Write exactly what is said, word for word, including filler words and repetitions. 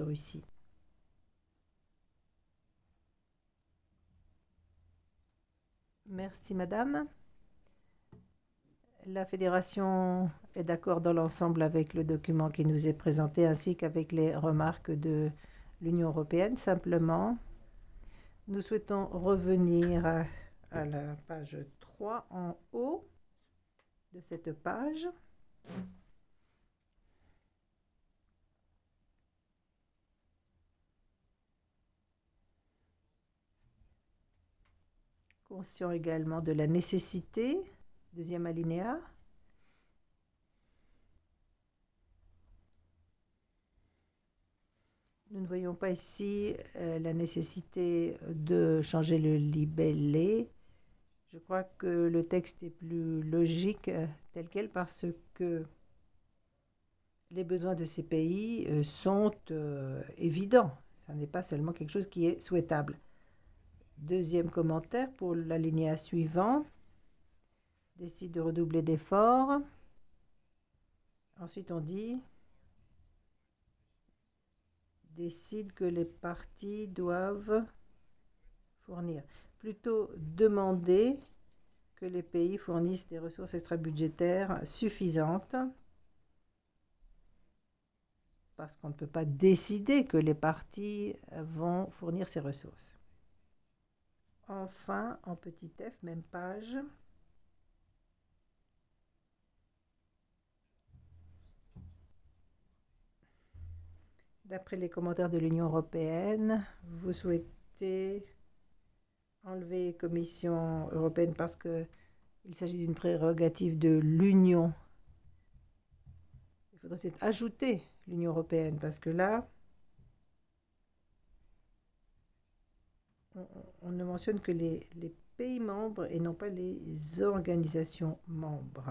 Russie. Merci, madame. La fédération est d'accord dans l'ensemble avec le document qui nous est présenté ainsi qu'avec les remarques de l'Union européenne. Simplement, nous souhaitons revenir à, à la page trois en haut de cette page. Conscient également de la nécessité, deuxième alinéa, nous ne voyons pas ici euh, la nécessité de changer le libellé. Je crois que le texte est plus logique euh, tel quel parce que les besoins de ces pays euh, sont euh, évidents. Ce n'est pas seulement quelque chose qui est souhaitable. Deuxième commentaire pour l'alinéa suivant. Décide de redoubler d'efforts. Ensuite, on dit décide que les parties doivent fournir. Plutôt demander que les pays fournissent des ressources extra-budgétaires suffisantes parce qu'on ne peut pas décider que les parties vont fournir ces ressources. Enfin, en petit f, même page, d'après les commentaires de l'Union européenne, vous souhaitez enlever Commission européenne parce qu'il s'agit d'une prérogative de l'Union. Il faudrait peut-être ajouter l'Union européenne parce que là, on, on ne mentionne que les, les pays membres et non pas les organisations membres.